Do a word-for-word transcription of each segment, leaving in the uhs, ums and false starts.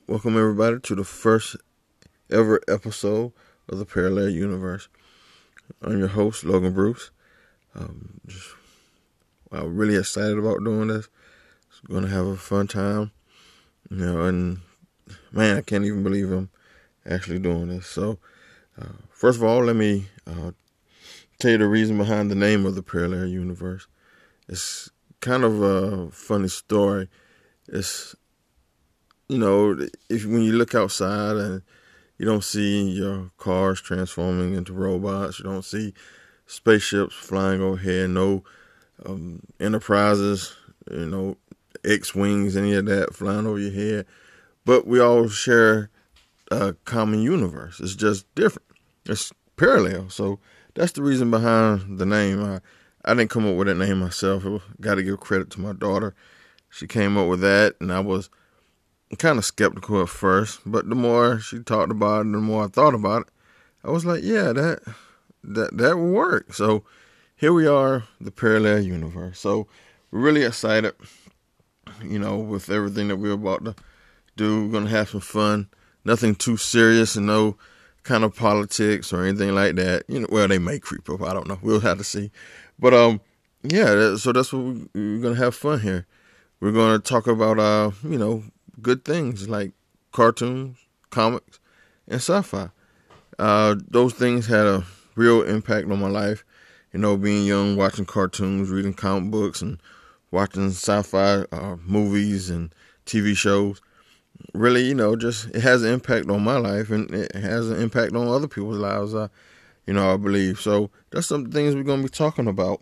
welcome everybody to the first ever episode of the Parallel Universe. I'm your host, Logan Bruce. Um, just, I'm really excited about doing this. It's going to have a fun time, you know, and man, I can't even believe I'm actually doing this. So, uh, first of all, let me uh, tell you the reason behind the name of the Parallel Universe. It's kind of a funny story. It's You know, if when you look outside and you don't see your cars transforming into robots, you don't see spaceships flying overhead, no um, enterprises, you know, X-wings, any of that flying over your head. But we all share a common universe. It's just different. It's parallel. So that's the reason behind the name. I, I didn't come up with that name myself. I got to give credit to my daughter. She came up with that, and I was kind of skeptical at first, but the more she talked about it, the more I thought about it, I was like, yeah, that that that will work. So here we are, the Parallel Universe. So we're really excited, you know, with everything that we're about to do. We're going to have some fun. Nothing too serious and no kind of politics or anything like that. You know, well, they may creep up. I don't know. We'll have to see. But, um, yeah, so that's what we, we're going to have fun here. We're going to talk about, uh, you know, good things like cartoons, comics, and sci-fi. Uh, those things had a real impact on my life. You know, being young, watching cartoons, reading comic books, and watching sci-fi uh, movies and T V shows. Really, you know, just it has an impact on my life, and it has an impact on other people's lives. Uh, you know, I believe. So that's some things we're going to be talking about.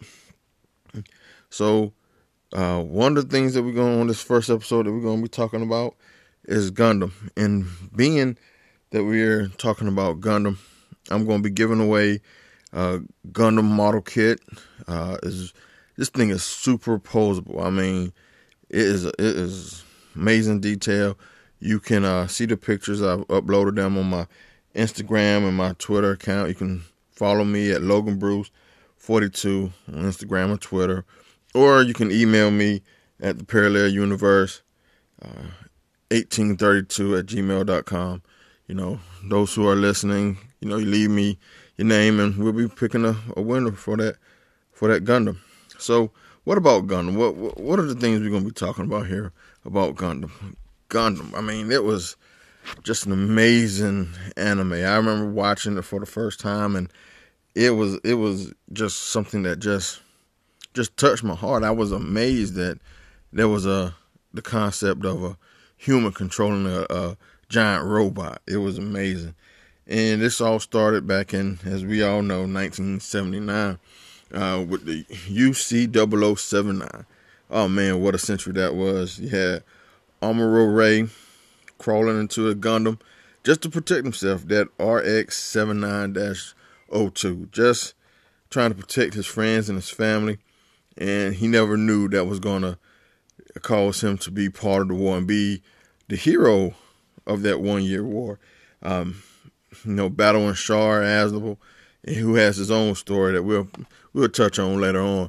So Uh, one of the things that we're going on this first episode that we're going to be talking about is Gundam. And being that we're talking about Gundam, I'm going to be giving away a Gundam model kit. Uh, is this thing is superposable. I mean, it is it is amazing detail. You can uh, see the pictures. I've uploaded them on my Instagram and my Twitter account. You can follow me at Logan Bruce forty-two on Instagram and Twitter. Or you can email me at the Parallel Universe uh, eighteen thirty-two at gmail dot com. You know, those who are listening, you know, you leave me your name and we'll be picking a, a winner for that for that Gundam. So what about Gundam? What, what what are the things we're going to be talking about here about Gundam? Gundam, I mean, it was just an amazing anime. I remember watching it for the first time, and it was it was just something that just just touched my heart. I was amazed that there was a the concept of a human controlling a, a giant robot. It was amazing. And this all started back in, as we all know, nineteen seventy-nine uh, with the U C double oh seven nine. Oh man, what a century that was. You had Amuro Ray crawling into a Gundam just to protect himself, that R X seventy-nine dash oh two, just trying to protect his friends and his family. And he never knew that was going to cause him to be part of the war and be the hero of that one-year war. Um, you know, battling Char Aznavour, who has his own story that we'll we'll touch on later on.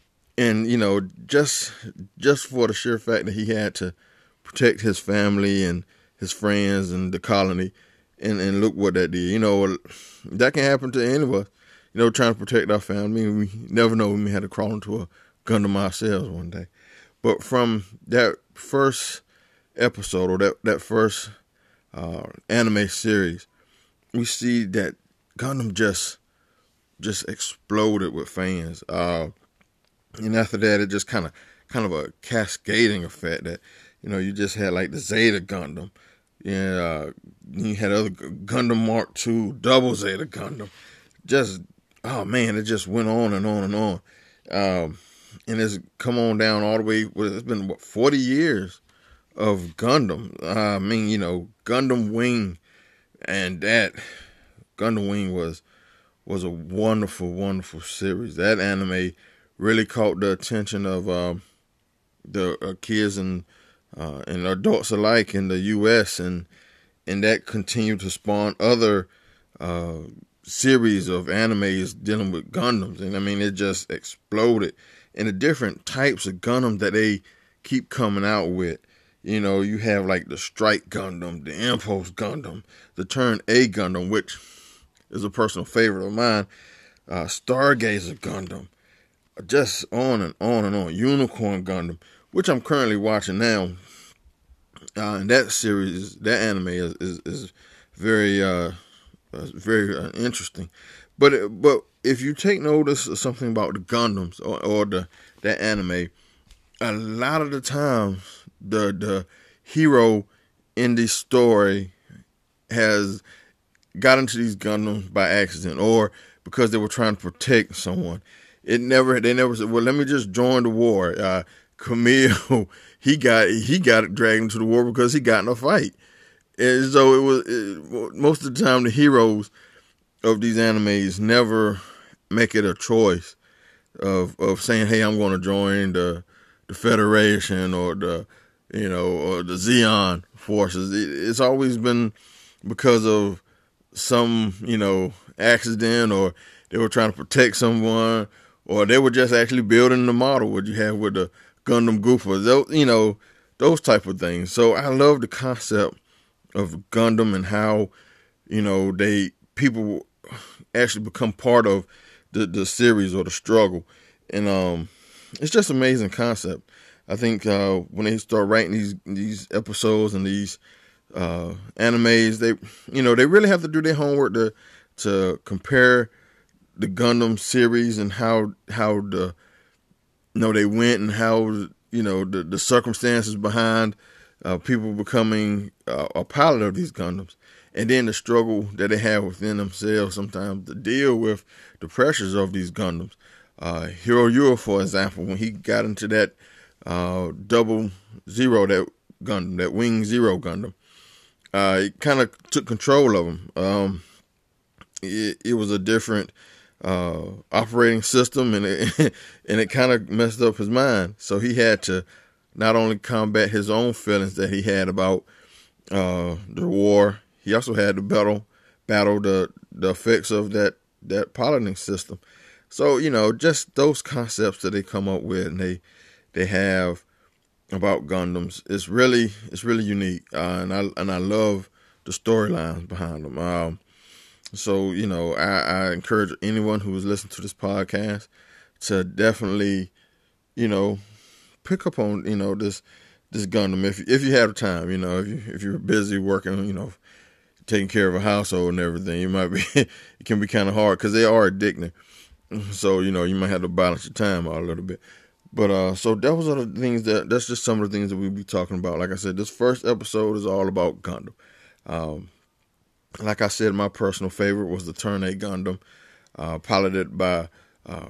And you know, just just for the sheer fact that he had to protect his family and his friends and the colony, and and look what that did. You know, that can happen to any of us. You know, trying to protect our family. We never know, we may have to crawl into a Gundam ourselves one day. But from that first episode, or that, that first uh, anime series, we see that Gundam just just exploded with fans. Uh, and after that, it just kind of kind of a cascading effect that, you know, you just had like the Zeta Gundam. And uh, you had other Gundam Mark two, Double Zeta Gundam. Just Oh man, it just went on and on and on, um, and it's come on down all the way. Well, it's been what forty years of Gundam. Uh, I mean, you know, Gundam Wing, and that Gundam Wing was was a wonderful, wonderful series. That anime really caught the attention of uh, the uh, kids and uh, and adults alike in the U S and and that continued to spawn other Uh, series of animes dealing with Gundams. And I mean, it just exploded. And the different types of Gundam that they keep coming out with. You know, you have like the Strike Gundam, the Impulse Gundam, the Turn A Gundam, which is a personal favorite of mine, uh, Stargazer Gundam, just on and on and on. Unicorn Gundam, which I'm currently watching now. Uh, and that series, that anime is is, is very uh, very uh, interesting. But it, but if you take notice of something about the Gundams or, or the that anime, a lot of the times the the hero in the story has got into these Gundams by accident or because they were trying to protect someone. It never they never said, well, let me just join the war. Uh, Camille, he got he got dragged into the war because he got in a fight. And so it was it, most of the time the heroes of these animes never make it a choice of of saying, hey, I'm going to join the the Federation or the you know or the Zeon forces. It, it's always been because of some you know accident, or they were trying to protect someone, or they were just actually building the model what you have with the Gundam Goofa, those, you know, those type of things. So I love the concept of Gundam and how, you know, they people actually become part of the, the series or the struggle. And um, it's just an amazing concept. I think uh, when they start writing these these episodes and these uh, animes, they, you know, they really have to do their homework to to compare the Gundam series and how how the you know they went and how you know the, the circumstances behind uh, people becoming uh, a pilot of these Gundams, and then the struggle that they have within themselves sometimes to deal with the pressures of these Gundams. Uh, Hiroyuo, for example, when he got into that uh, double zero, that Gundam, that Wing Zero Gundam, uh, it kind of took control of him. Um, it, it was a different uh, operating system, and it and it kind of messed up his mind. So he had to not only combat his own feelings that he had about uh, the war, he also had to battle battle the the effects of that that piloting system. So you know, just those concepts that they come up with and they they have about Gundams, it's really it's really unique, uh, and I and I love the storylines behind them. Um, So, you know, I, I encourage anyone who is listening to this podcast to definitely, you know, pick up on, you know, this this Gundam if if you have time, you know, if you if you're busy working, you know, taking care of a household and everything, you might be it can be kind of hard because they are addicting. So, you know, you might have to balance your time out a little bit. But uh, so those are the things that that's just some of the things that we'll be talking about. Like I said, this first episode is all about Gundam. Um, Like I said, my personal favorite was the Turn A Gundam, uh, piloted by uh,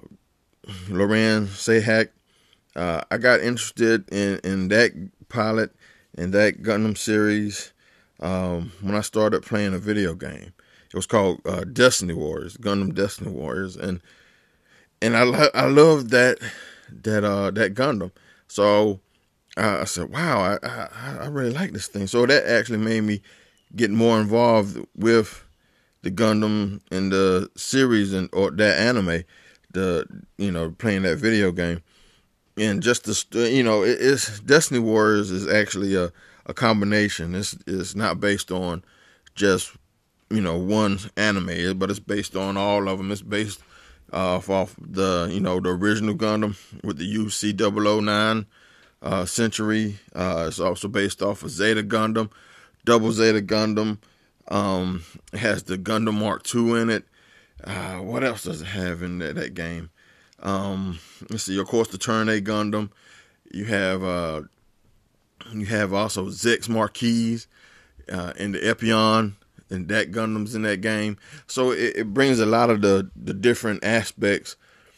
Loran Sahak. Uh, I got interested in, in that pilot and that Gundam series um, when I started playing a video game. It was called uh, Destiny Warriors, Gundam Destiny Warriors, and and I lo- I love that that uh, that Gundam. So uh, I said, wow, I, I I really like this thing. So that actually made me get more involved with the Gundam and the series and or that anime, the you know playing that video game, and just the you know it, it's Destiny Warriors is actually a, a combination. It's it's not based on just you know one anime, but it's based on all of them. It's based uh, off the you know the original Gundam with the U C double oh nine uh, Century. Uh, it's also based off of Zeta Gundam. Double Zeta Gundam. Um, it has the Gundam Mark two in it. Uh, what else does it have in that, that game? Um, let's see. Of course, the Turn A Gundam. You have uh, you have also Zex Marquise uh, and the Epion, and that Gundam's in that game. So it, it brings a lot of the the different aspects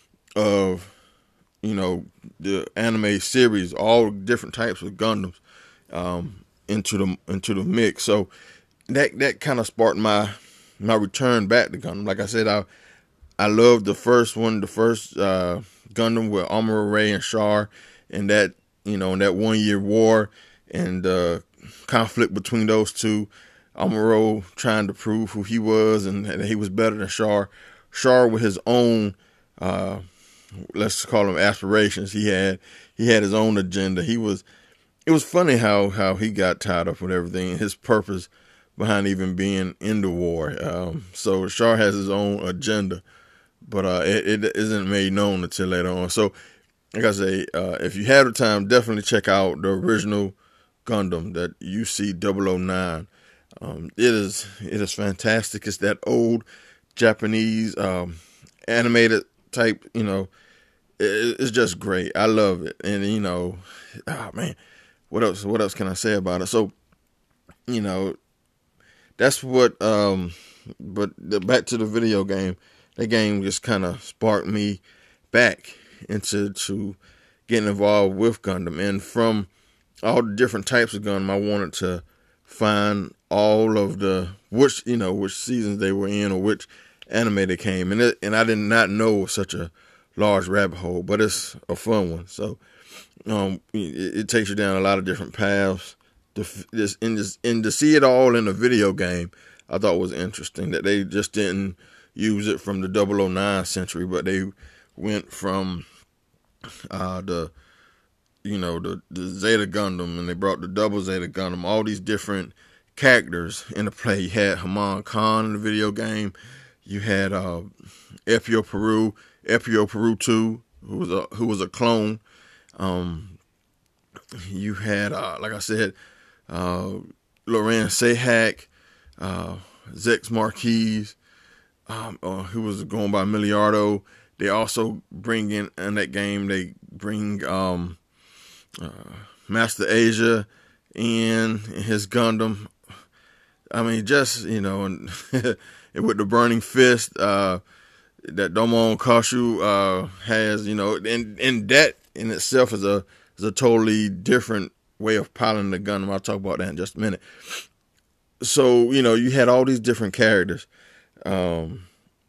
of you know the anime series, all different types of Gundams. Um, into the into the mix. So that that kind of sparked my my return back to Gundam. Like I said, I I loved the first one, the first uh, Gundam with Amuro Ray and Char, and that you know in that one year war and the uh, conflict between those two. Amuro trying to prove who he was and that he was better than Char. Char with his own uh, let's call them aspirations. He had he had his own agenda. He was it was funny how, how he got tied up with everything, his purpose behind even being in the war. Um, so Char has his own agenda, but uh, it, it isn't made known until later on. So, like I say, uh, if you have the time, definitely check out the original Gundam, that U C double oh nine. Um, it is it is fantastic. It's that old Japanese um, animated type, you know. It, it's just great. I love it, and you know, oh man, what else? What else can I say about it? So, you know, that's what. Um, but the, back to the video game. That game just kind of sparked me back into to getting involved with Gundam, and from all the different types of Gundam, I wanted to find all of the which you know which seasons they were in or which anime they came, and it, and I did not know it was such a large rabbit hole, but it's a fun one. So um, it, it takes you down a lot of different paths. To just and just and to see it all in a video game, I thought was interesting that they just didn't use it from the double oh nine century, but they went from uh, the you know the, the Zeta Gundam, and they brought the double Zeta Gundam, all these different characters into play. You had Haman Khan in the video game. You had uh, Epio Peru, Epio Peru two, who was a who was a clone. Um, you had, uh, like I said, uh, Loran Sahak, uh, Zex Marquise, um, uh, who was going by Miliardo. They also bring in in that game. They bring um, uh, Master Asia in, in his Gundam. I mean, just you know, and with the Burning Fist uh, that Domon Kashu uh, has, you know, and and that in itself is a is a totally different way of piloting the Gundam. I'll talk about that in just a minute. So you know, you had all these different characters. Um,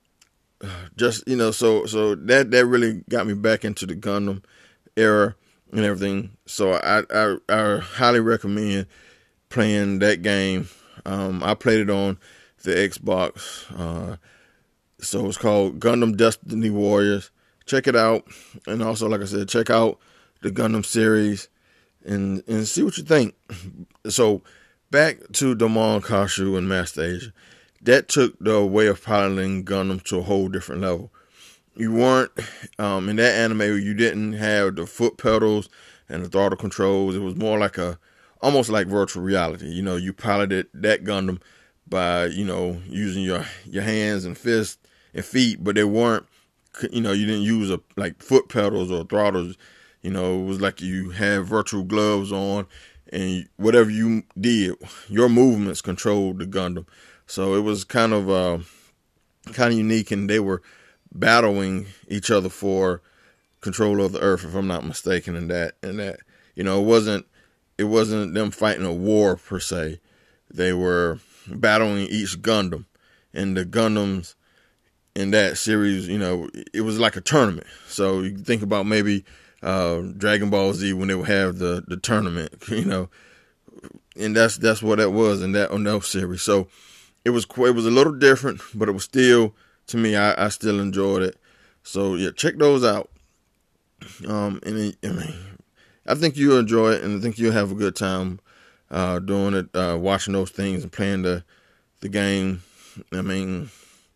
just you know, so so that that really got me back into the Gundam era and everything. So I I, I highly recommend playing that game. Um, I played it on the Xbox. Uh, so it's called Gundam Destiny Warriors. Check it out, and also, like I said, check out the Gundam series and and see what you think. So back to Domon Kashu and Master Asia. That took the way of piloting Gundam to a whole different level. You weren't, um, in that anime, you didn't have the foot pedals and the throttle controls. It was more like a, almost like virtual reality. You know, you piloted that Gundam by, you know, using your, your hands and fists and feet, but they weren't, you know, you didn't use a, like foot pedals or throttles. You know, it was like you had virtual gloves on, and whatever you did, your movements controlled the Gundam. So it was kind of uh, kind of unique, and they were battling each other for control of the Earth, if I'm not mistaken. In that, and that, you know, it wasn't it wasn't them fighting a war per se. They were battling each Gundam, and the Gundams in that series, you know, it was like a tournament. So you think about maybe uh, Dragon Ball Z when they would have the the tournament, you know, and that's that's what that was in that on that series. So it was it was a little different, but it was still, to me, I, I still enjoyed it. So yeah, check those out. Um, and I mean, I think you'll enjoy it, and I think you'll have a good time uh, doing it, uh, watching those things and playing the the game. I mean,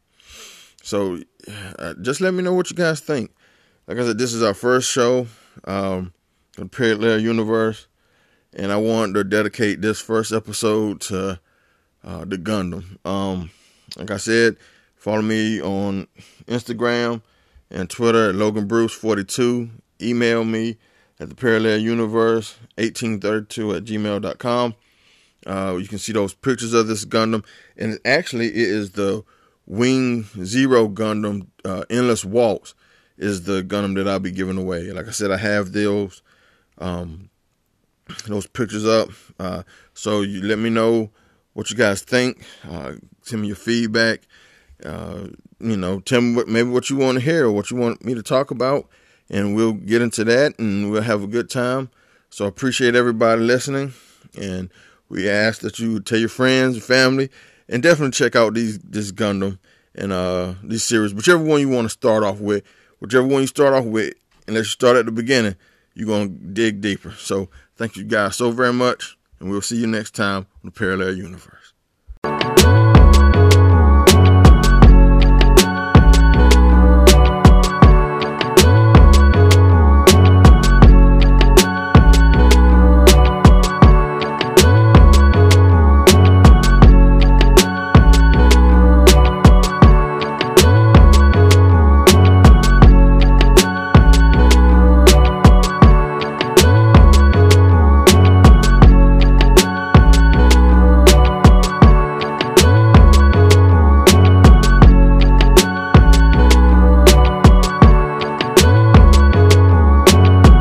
so uh, just let me know what you guys think. Like I said, this is our first show, um, the Parallel Universe, and I wanted to dedicate this first episode to uh, the Gundam. Um, like I said, follow me on Instagram and Twitter at Logan Bruce forty-two. Email me at the Parallel Universe eighteen thirty-two at gmail dot com. Uh, you can see those pictures of this Gundam, and actually it is the Wing Zero Gundam. uh, Endless Waltz is the Gundam that I'll be giving away. Like I said, I have those um, those pictures up. Uh, so you let me know what you guys think. Uh, send me your feedback. Uh, you know, tell me what, maybe what you want to hear or what you want me to talk about, and we'll get into that and we'll have a good time. So I appreciate everybody listening, and we ask that you tell your friends and family, and definitely check out these this Gundam and uh, this series, whichever one you want to start off with, whichever one you start off with, and let's start at the beginning. you're going to dig deeper. So thank you guys so very much, and we'll see you next time on the Parallel Universe.